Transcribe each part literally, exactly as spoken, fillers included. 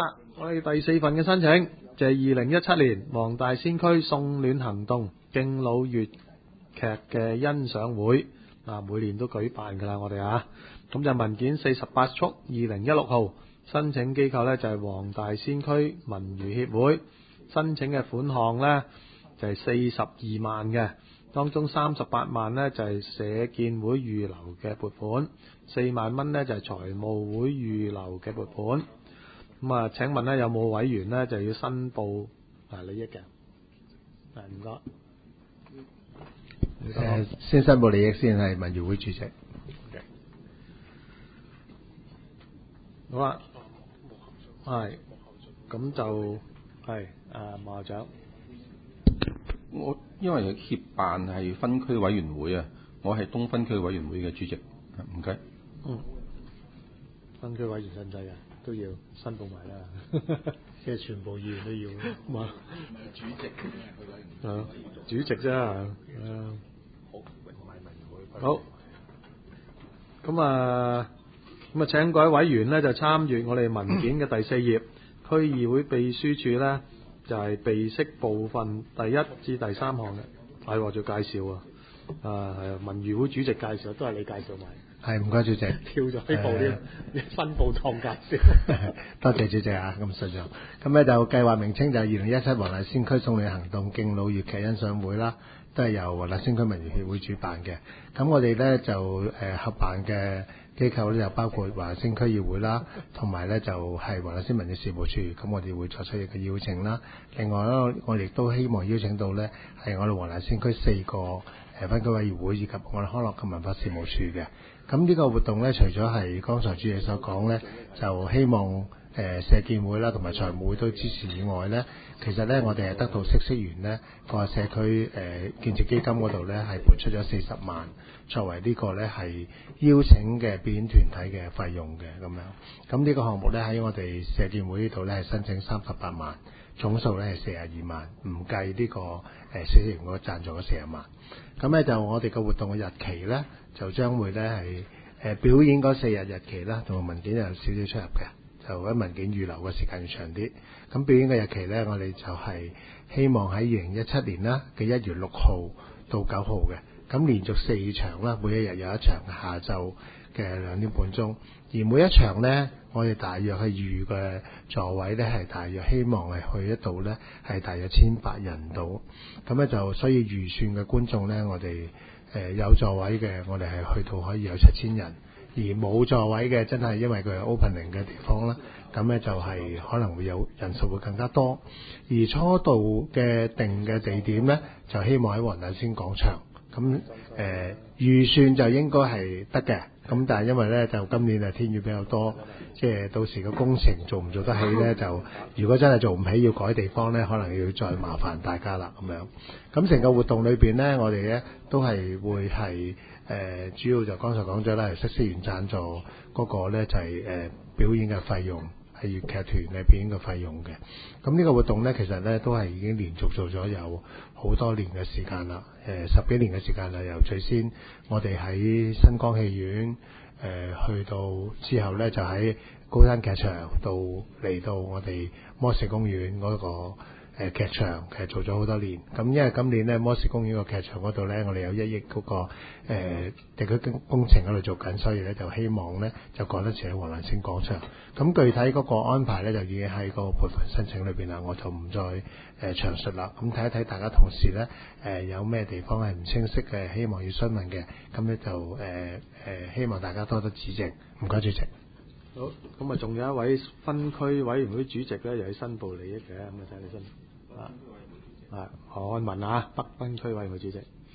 啊，我哋第四份嘅申請就係二零一七年黃大仙區送暖行動敬老粵劇嘅欣賞會啊，每年都舉辦噶啦，我哋啊，咁就文件四十八束，二零一六號，申請機構呢就係黃大仙區文娛協會，申請嘅款項呢就係四十二萬嘅，當中三十八萬呢就係社建會預留嘅撥款，四萬蚊呢就係財務會預留嘅撥款。咁啊，請問呢有冇委員呢就要申報啊利益嘅？係唔該。 誒，先申報利益先，係文娛會主席。 Okay. 好啦，係，咁就係啊，馬校長。 我因為協辦係分區委員會啊，我係東分區委員會嘅主席，唔該。 嗯，分區委員使唔使㗎？都要申報埋啦，即係全部議員都要。嘛，主席嘅，係主席啫，誒。好，咁啊，咁啊，請各位委員呢就參閱我哋文件嘅第四頁，區議會秘書處呢就係備悉部分第一至第三項嘅，係話做介紹啊，啊係文娛會主席介紹，都係你介紹埋。 係，唔該主席。 跳咗呢步添，你分部當介紹。 多謝主席啊，咁順暢。咁咧就計劃名稱就係二零一七黃大仙區送暖行動敬老粵劇欣賞會啦，都係由黃大仙區文娛協會主辦嘅。咁我哋咧就誒、呃、合辦嘅機構咧就包括黃大仙區議會啦，同埋咧就係黃大仙民政事務處。咁我哋會作出一個邀請啦。另外咧，我哋都希望邀請到咧係我哋黃大仙區四個誒分區委員會以及我哋康樂及文化事務處嘅。咁呢個活動咧，除咗係剛才主席所講咧，就希望誒、呃、社建會啦同埋財務會都支持以外咧，其實咧我哋係得到嗇色園咧個社區誒、呃、建設基金嗰度咧係撥出咗四十萬作為呢個咧係邀請嘅表演團體嘅費用嘅咁樣。咁呢個項目咧喺我哋社建會呢度咧係申請三十八萬，總數咧係四十二萬，唔計呢、這個誒嗇色園嗰個贊助嘅四十萬。咁咧就我哋嘅活動嘅日期咧，就將會咧係誒表演嗰四日日期啦，同埋文件有少少出入嘅，就喺文件預留嘅時間要長啲。咁表演嘅日期咧，我哋就係希望喺二零一七年啦嘅一月六號到九號嘅，咁連續四場啦，每一日有一場下晝嘅兩點半鐘，而每一場咧，我哋大約係預嘅座位咧係大約希望係去得到咧係大約千八人度，咁咧就所以預算嘅觀眾咧，我哋誒、呃、有座位嘅，我哋係去到可以有七千人，而冇座位嘅真係因為佢係 opening 嘅地方啦，咁咧就係可能會有人數會更加多，而初度嘅定嘅地點咧就希望喺黃大仙廣場，咁誒、呃、預算就應該係得嘅。咁但係因為咧就今年啊天雨比較多，即係到時個工程做唔做得起咧，就如果真係做唔起要改地方咧，可能要再麻煩大家啦咁樣。咁成個活動裏邊咧，我哋咧都係會係誒、呃、主要就剛才講咗啦，係嗇色園贊助嗰個咧就係、是、誒、呃、表演嘅費用，係粵劇團嘅表演嘅費用嘅。咁呢個活動咧其實咧都係已經連續做咗有好多年嘅時間啦，誒、呃、十幾年嘅時間啦，由最先我哋喺新光戲院誒、呃、去到之後咧就喺高山劇場到嚟到我哋摩士公園嗰、那個誒、呃、劇場，其實做咗好多年。咁因為今年咧摩士公園個劇場嗰度咧，我哋有一億嗰、那個誒、呃、地區工程喺度做緊，所以咧就希望咧就趕得切喺黃大仙廣場。咁具體嗰個安排咧就已經喺個撥款申請裏邊啦，我就唔再誒、呃、詳述啦。咁睇一睇大家同事咧誒、呃、有咩地方係唔清晰嘅，希望要詢問嘅，咁咧就誒誒、呃呃、希望大家多多指正。唔該，主席。 好，咁啊仲有一位分區委員會主席咧，又要申報利益嘅，咁啊睇你申啊啊何漢文啊，北分區委員會主席。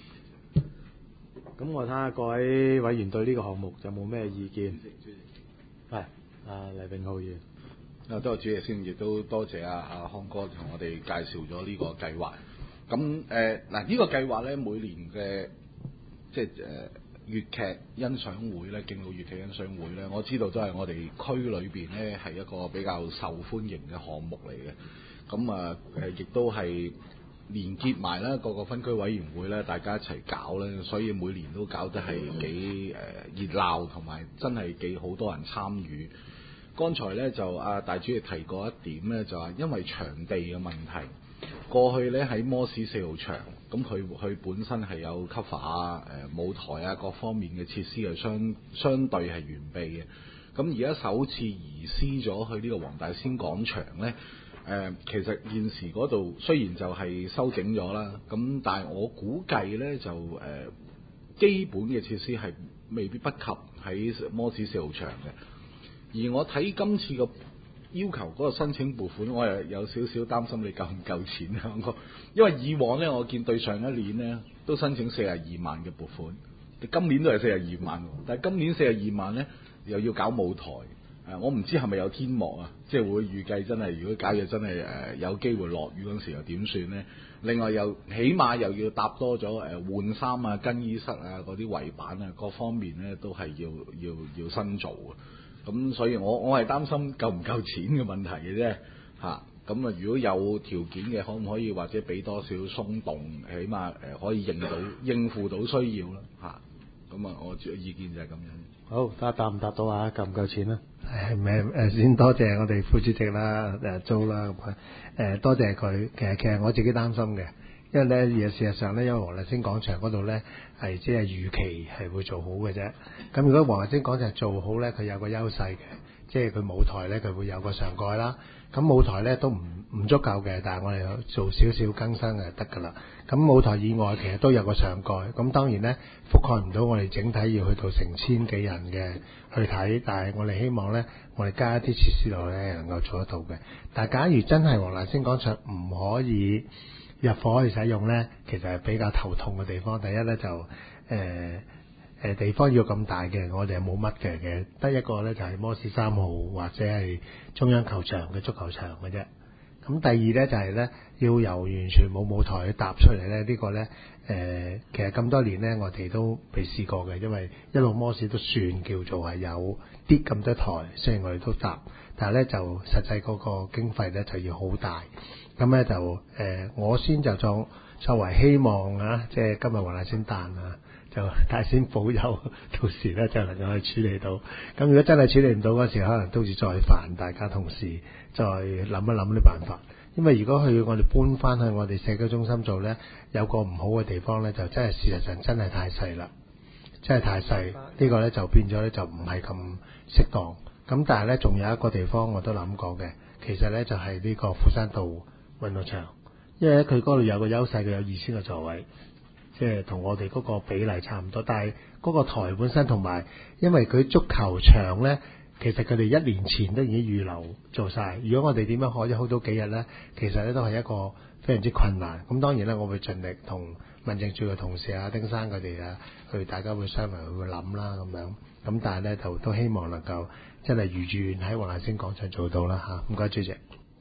咁我睇下各位委員對呢個項目有冇咩意見？係啊，黎炳浩議員。 啊，多謝主席先，亦都多謝阿阿康哥同我哋介紹咗呢個計劃。咁誒嗱，呢個計劃咧，每年嘅即係誒。呃粵劇欣賞會咧，敬老粵劇欣賞會咧，我知道都係我哋區裏邊咧係一個比較受歡迎嘅項目嚟嘅。咁啊誒，亦都係連結埋啦各個分區委員會咧，大家一齊搞咧，所以每年都搞得係幾誒熱鬧，同埋真係幾好多人參與。 剛才咧就阿大主席提過一點咧，就話因為場地嘅問題，過去咧喺摩士四號場，咁佢佢本身係有 cover 啊、誒舞台啊各方面嘅設施係相相對係完備嘅。咁而家首次移師咗去呢個黃大仙廣場咧，誒、呃、其實現時嗰度雖然就係修整咗啦，咁但係我估計咧就誒、呃、基本嘅設施係未必不及喺摩士四號場嘅。而我睇今次個要求嗰個申請撥款，我又有少少擔心你夠唔夠錢啊？因為以往咧，我見對上一年咧都申請四十二萬嘅撥款，今年都係四十二萬，但係今年四十二萬咧又要搞舞台，誒我唔知係咪有天幕啊？即係會預計真係如果假如真係誒有機會落雨嗰陣時又點算咧？另外又起碼又要搭多咗誒換衫啊、更衣室啊嗰啲圍板啊各方面咧都係要要要新做嘅。咁所以我我係擔心夠唔夠錢嘅問題嘅啫嚇。咁啊，如果有條件嘅，可唔可以或者俾多少鬆動，起碼誒可以應到應付到需要啦嚇。咁啊，我意見就係咁樣。 好，睇下答唔答到啊？夠唔夠錢啊？ 誒咩誒先多謝我哋副主席啦，誒租啦咁誒多謝佢。其實其實我自己擔心嘅，因為咧事實上咧，因為黃大仙廣場嗰度咧係即係預期係會做好嘅啫。咁如果黃大仙廣場做好咧，佢有個優勢嘅，即係佢舞台咧佢會有個上蓋啦。咁舞台咧都唔唔足夠嘅，但係我哋做少少更新就得㗎啦。咁舞台以外其實都有個上蓋，咁當然咧覆蓋唔到我哋整體要去到成千幾人嘅去睇，但係我哋希望咧我哋加一啲設施落咧能夠做得到嘅。但係假如真係黃大仙廣場唔可以入伙去使用咧，其實係比較頭痛嘅地方。第一咧就誒。呃誒地方要咁大嘅，我哋係冇乜嘅嘅，得一個咧就係摩士三號或者係中央球場嘅足球場嘅啫。咁第二咧就係咧要由完全冇舞台去搭出嚟咧，呢、這個咧誒、呃、其實咁多年咧我哋都未試過嘅，因為一路摩士都算叫做係有啲咁多台，雖然我哋都搭，但係咧就實際嗰個經費咧就要好大。咁咧就誒、呃、我先就作作為希望啊，即係今日黃大仙誕啊。就大仙保佑，到時咧就能夠去處理到。咁如果真係處理唔到嗰時，可能都要再煩大家同事再諗一諗啲辦法。因為如果去我哋搬翻去我哋社區中心做咧，有個唔好嘅地方咧，就真係事實上真係太細啦，真係太細。呢、呢個咧就變咗咧就唔係咁適當。咁但係咧仲有一個地方我都諗過嘅，其實咧就係呢個富山道運動場，因為佢嗰度有個優勢，佢有二千個座位。即係同我哋嗰個比例差唔多，但係嗰個台本身同埋，因為佢足球場咧，其實佢哋一年前都已經預留做晒。如果我哋點樣可以好到幾日咧，其實咧都係一個非常之困難。咁當然咧，我會盡力同民政處嘅同事啊、丁生佢哋啊，去大家會商量去諗啦咁樣。咁但係咧就都希望能夠真係如願喺黃大仙廣場做到啦嚇。唔該主席。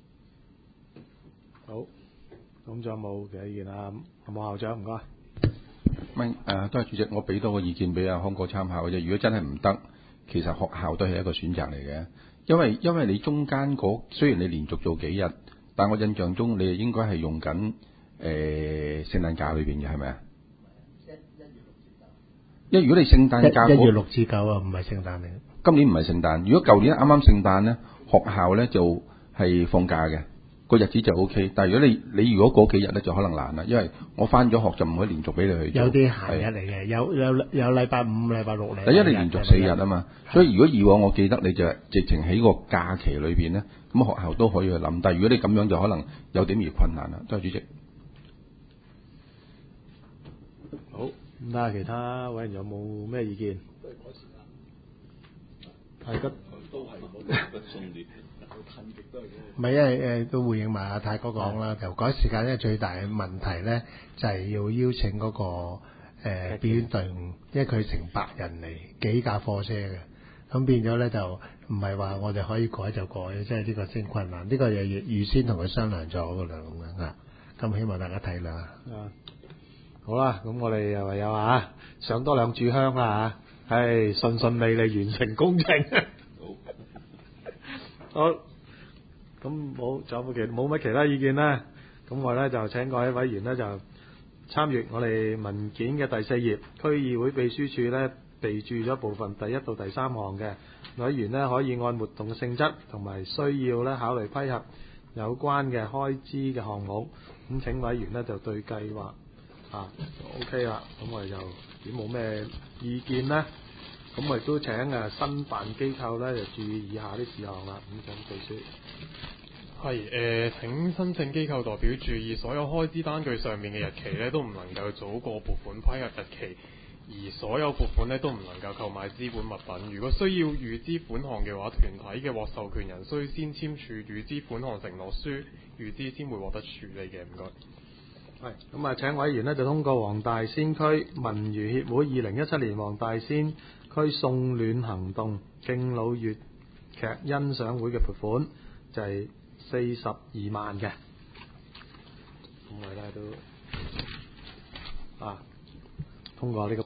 好，咁仲有冇其他意見啊？有冇校長唔該？ 咪誒都係主席，我俾多個意見俾阿康哥參考嘅啫。如果真係唔得，其實學校都係一個選擇嚟嘅，因為因為你中間嗰雖然你連續做幾日，但我印象中你係應該係用緊誒、呃、聖誕假裏邊嘅係咪啊？一如果你聖誕假一月六至九啊，唔係聖誕嚟。 今年唔係聖誕，如果舊年啱啱聖誕咧，學校咧就係放假嘅。個日子就 O K， 但係如果你你如果嗰幾日咧就可能難啦，因為我翻咗學就唔可以連續俾你去做。 有啲閒日嚟嘅，有有有禮拜五、禮拜六嚟。 第一你連續四日啊嘛，所以如果以往我記得你就直情喺個假期裏邊咧，咁學校都可以去諗。但係如果你咁樣就可能有點而困難啦。多謝主席。 好，咁睇下其他委員有冇咩意見？係吉都係冇送列。 唔係，因為誒都回應埋阿泰哥講啦，就嗰時間咧最大嘅問題咧就係、是、要邀請嗰、那個誒、呃、表演隊伍，因為佢成百人嚟幾架貨車嘅，咁變咗咧就唔係話我哋可以改就改，即係呢個先困難。呢、這個嘢預預先同佢商量咗㗎啦，咁樣啊，咁希望大家體諒啊。 好啦，咁我哋又唯有啊上多兩炷香啦嚇，係順順利利完成工程。好。好。咁冇，仲有冇其冇乜其他意見咧？咁我咧就請各位委員咧就參閱我哋文件嘅第四頁，區議會秘書處咧備註咗部分第一到第三項嘅，委員呢可以按活動嘅性質同埋需要呢考慮批核有關嘅開支嘅項目。咁請委員呢就對計劃啊 OK 啦，咁我哋就如果冇咩意見呢，咁我亦都請誒申辦機構呢就注意以下啲事項啦。咁請秘書。 係誒、呃、請申請機構代表注意，所有開支單據上面嘅日期咧都唔能夠早過撥款批核日期，而所有撥款咧都唔能夠購買資本物品。如果需要預支款項嘅話，團體嘅獲授權人需先簽署預支款項承諾書，預支先會獲得處理嘅。唔該。 係咁啊！請委員呢就通過黃大仙區文娛協會二零一七年黃大仙區送暖行動敬老粵劇欣賞會嘅撥款就係四十二萬嘅。咁我哋咧都啊通過呢個。